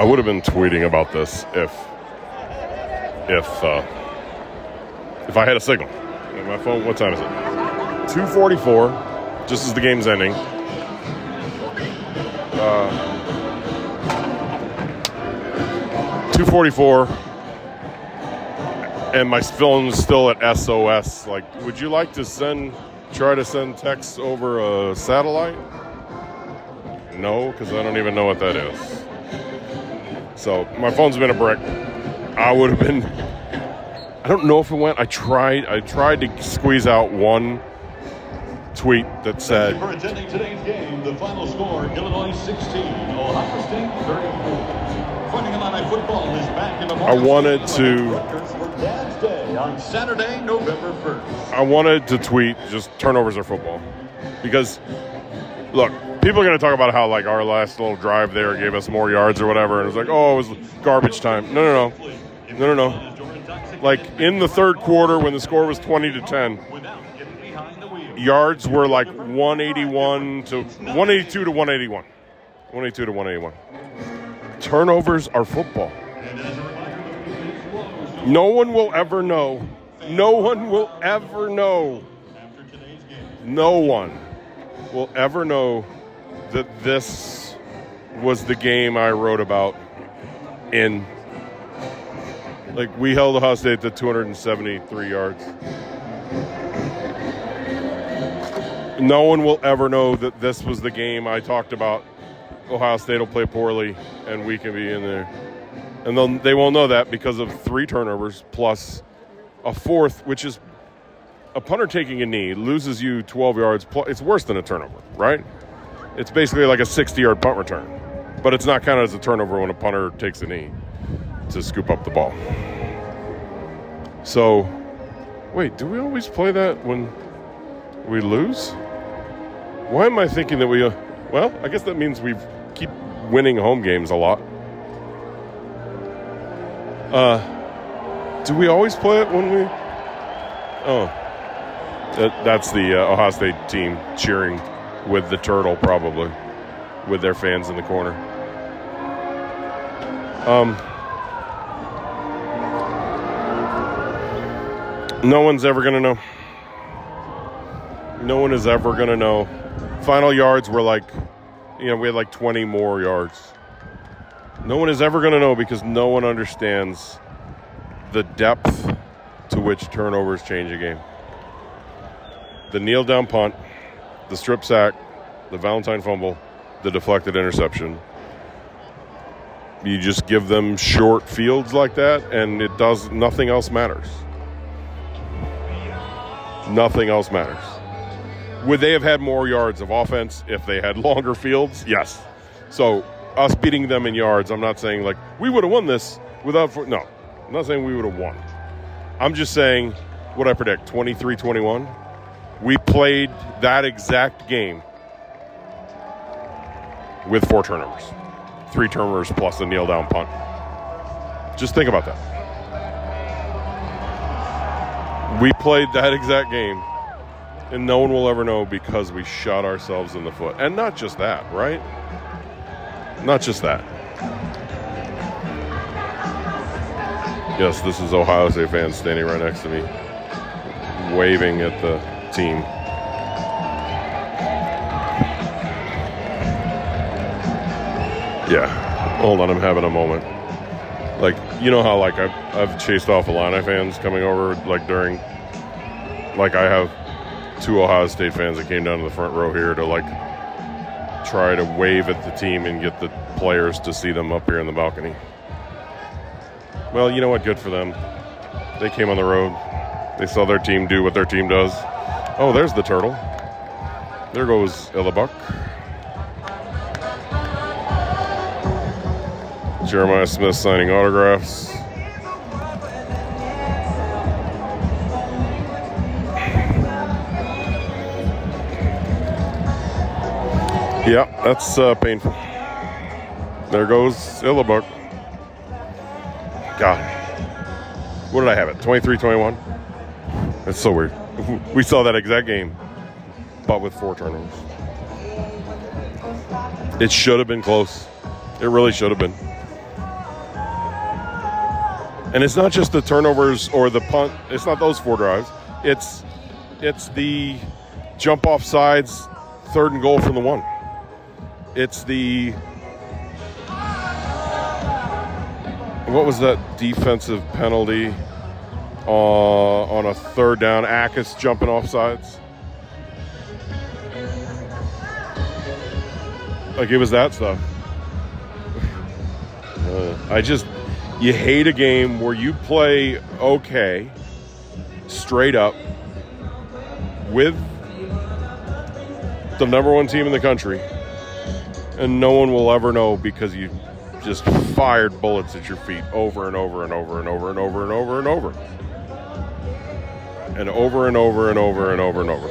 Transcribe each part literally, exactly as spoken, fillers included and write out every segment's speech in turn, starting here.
would have been tweeting about this if if uh, if I had a signal. My phone, what time is it? two forty-four, just as the game's ending. Uh, two forty-four, and my phone's still at S O S. Like, would you like to send, try to send texts over a satellite? No, because I don't even know what that is. So my phone's been a brick. I would have been, I don't know if it went, I tried, I tried to squeeze out one tweet that said, for attending today's game, the final score, Illinois sixteen, Ohio State thirty-four. Fighting Illini football is back in the I wanted to, for Dad's Day on Saturday, November first. I wanted to tweet just turnovers are football. Because, look, people are going to talk about how, like, our last little drive there gave us more yards or whatever. And it was like, oh, it was garbage time. No, no, no. No, no, no. Like, in the third quarter when the score was twenty to ten, yards were like one eighty-one to one eighty-two to one eighty-one. one eighty-two to one eighty-one. Turnovers are football. No one will ever know. No one will ever know. No one will ever know that this was the game I wrote about in, like, we held Ohio State to two hundred seventy-three yards. No one will ever know that this was the game I talked about. Ohio State will play poorly, and we can be in there. And they'll, they won't know that because of three turnovers plus a fourth, which is a punter taking a knee, loses you twelve yards. Plus, it's worse than a turnover, right? It's basically like a sixty-yard punt return. But it's not counted as a turnover when a punter takes a knee to scoop up the ball. So, wait, do we always play that when we lose? Why am I thinking that we... Uh, well, I guess that means we keep winning home games a lot. Uh, do we always play it when we... Oh. That, that's the uh, Ohio State team cheering with the turtle, probably, with their fans in the corner. Um... No one's ever going to know. No one is ever going to know. Final yards were like, you know, we had like twenty more yards. No one is ever going to know because no one understands the depth to which turnovers change a game. The kneel down punt, the strip sack, the Valentine fumble, the deflected interception. You just give them short fields like that, and it does, nothing else matters. Nothing else matters. Would they have had more yards of offense if they had longer fields? Yes. So us beating them in yards, I'm not saying like we would have won this without, no, I'm not saying we would have won. I'm just saying, what I predict, twenty-three twenty-one? We played that exact game with four turnovers. Three turnovers plus a kneel down punt. Just think about that. We played that exact game, and no one will ever know because we shot ourselves in the foot. And not just that, right? Not just that. Yes, this is Ohio State fans standing right next to me, waving at the team. Yeah, hold on, I'm having a moment. Like, you know how, like, I've, I've chased off Illini fans coming over, like, during, like, I have two Ohio State fans that came down to the front row here to, like, try to wave at the team and get the players to see them up here in the balcony. Well, you know what? Good for them. They came on the road. They saw their team do what their team does. Oh, there's the turtle. There goes Illabuck. Jeremiah Smith signing autographs. Yeah, that's uh, painful. There goes Illabuck. God. What did I have it? twenty-three twenty-one? That's so weird. We saw that exact game, but with four turnovers. It should have been close. It really should have been. And it's not just the turnovers or the punt. It's not those four drives. It's it's the jump off sides, third and goal from the one. It's the what was that defensive penalty uh, on a third down? Akis jumping off sides. Like, it was that stuff. Uh, I just, you hate a game where you play okay, straight up, with the number one team in the country, and no one will ever know because you just fired bullets at your feet over and over and over and over and over and over and over. And over and over and over and over and over.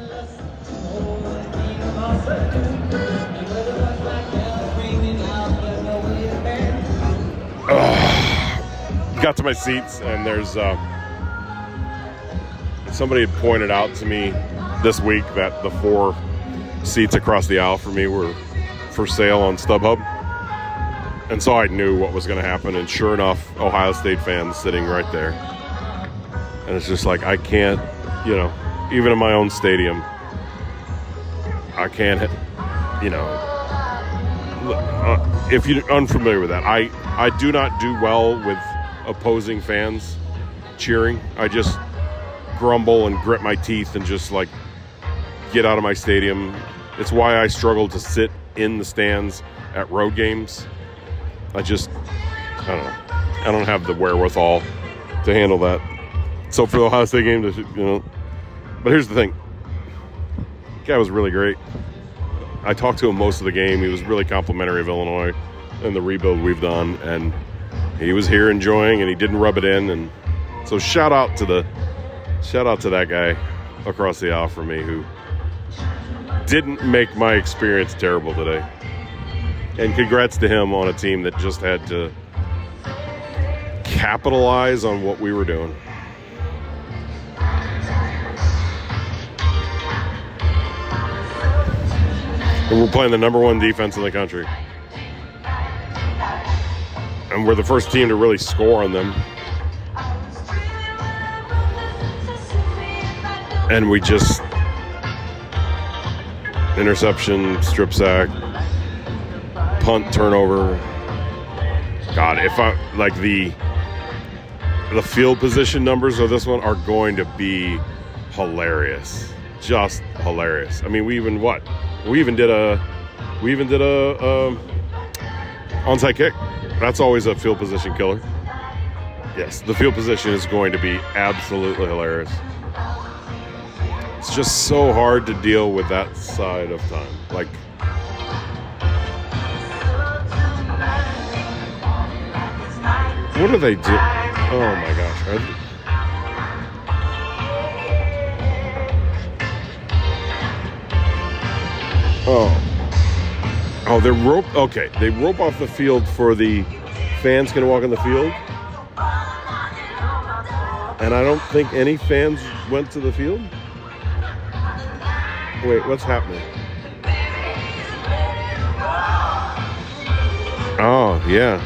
Ugh. Got to my seats, and there's uh, somebody had pointed out to me this week that the four seats across the aisle for me were for sale on StubHub. And so I knew what was going to happen, and sure enough, Ohio State fans sitting right there. And it's just like, I can't, you know, even in my own stadium, I can't, you know, uh, if you're unfamiliar with that, I, I do not do well with opposing fans cheering. I just grumble and grit my teeth and just, like, get out of my stadium. It's why I struggle to sit in the stands at road games. I just, I don't know. I don't have the wherewithal to handle that. So for the Ohio State game, you know, but here's the thing. The guy was really great. I talked to him most of the game. He was really complimentary of Illinois and the rebuild we've done, and he was here enjoying, and he didn't rub it in. And so shout out to the, shout out to that guy across the aisle for me who didn't make my experience terrible today. And congrats to him on a team that just had to capitalize on what we were doing. And we're playing the number one defense in the country. And we're the first team to really score on them. And we just... interception, strip sack, punt, turnover. God, if I... like, the... the field position numbers of this one are going to be hilarious. Just hilarious. I mean, we even, what? We even did a, we even did a, a onside kick. That's always a field position killer. Yes, the field position is going to be absolutely hilarious. It's just so hard to deal with that side of time. Like, what do they do? Oh my gosh. Are they, Oh, oh, they rope. Okay, they rope off the field for the fans can walk on the field, and I don't think any fans went to the field. Wait, what's happening? Oh, yeah.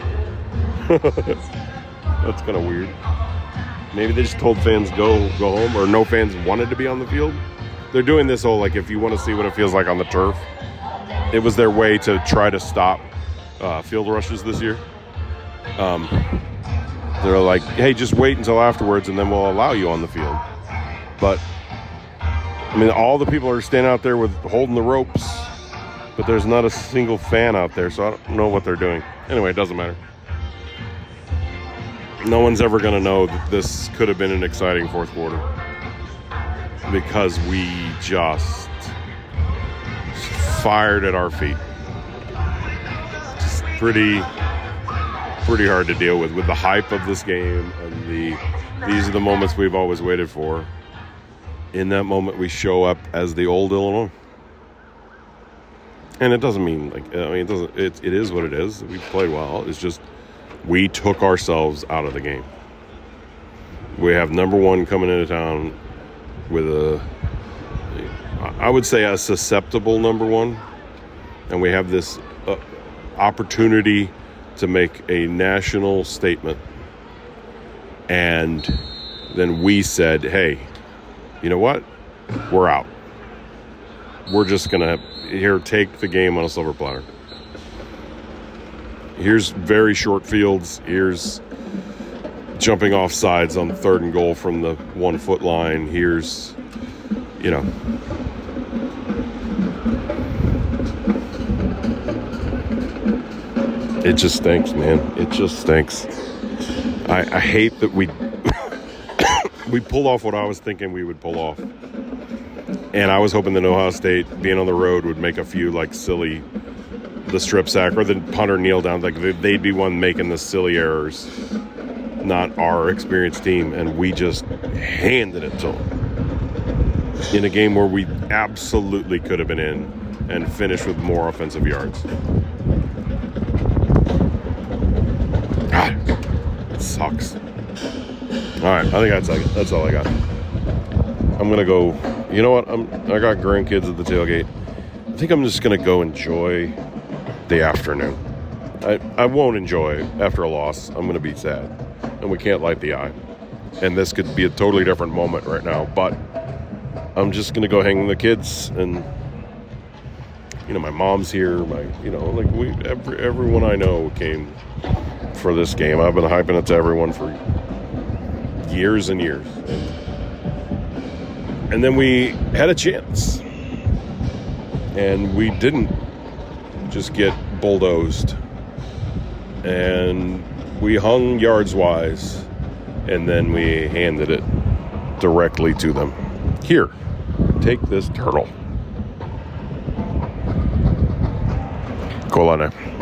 That's kind of weird. Maybe they just told fans go go home, or no fans wanted to be on the field. They're doing this whole, like, if you want to see what it feels like on the turf. It was their way to try to stop uh, field rushes this year. Um, they're like, hey, just wait until afterwards and then we'll allow you on the field. But, I mean, all the people are standing out there with holding the ropes, but there's not a single fan out there, so I don't know what they're doing. Anyway, it doesn't matter. No one's ever going to know that this could have been an exciting fourth quarter. Because we just fired at our feet. Just pretty, pretty hard to deal with, with the hype of this game and the. These are the moments we've always waited for. In that moment, we show up as the old Illinois, and it doesn't mean like I mean it doesn't. It it is what it is. We played well. It's just we took ourselves out of the game. We have number one coming into town. With a, I would say a susceptible number one, and we have this uh, opportunity to make a national statement And then we said, hey, you know what? We're out. We're just going to, here, take the game on a silver platter. Here's very short fields. Here's jumping off sides on third and goal from the one-foot line. Here's, you know. It just stinks, man. It just stinks. I, I hate that we we pulled off what I was thinking we would pull off. And I was hoping that Ohio State, being on the road, would make a few, like, silly, the strip sack or the punter kneel down. Like, they'd be one making the silly errors, not our experienced team. And we just handed it to them in a game where we absolutely could have been in and finished with more offensive yards. God, it sucks. All right, I think that's that's all I got. I'm gonna go. You know what? I'm. I got grandkids at the tailgate. I think I'm just gonna go enjoy the afternoon. I I won't enjoy after a loss. I'm gonna be sad, and we can't light the eye. And this could be a totally different moment right now. But I'm just gonna go hang with the kids, and you know, my mom's here. My you know, like we every, everyone I know came for this game. I've been hyping it to everyone for years and years. And, and then we had a chance. And we didn't just get bulldozed. And we hung yards-wise. And then we handed it directly to them. Here, take this turtle. Kolane.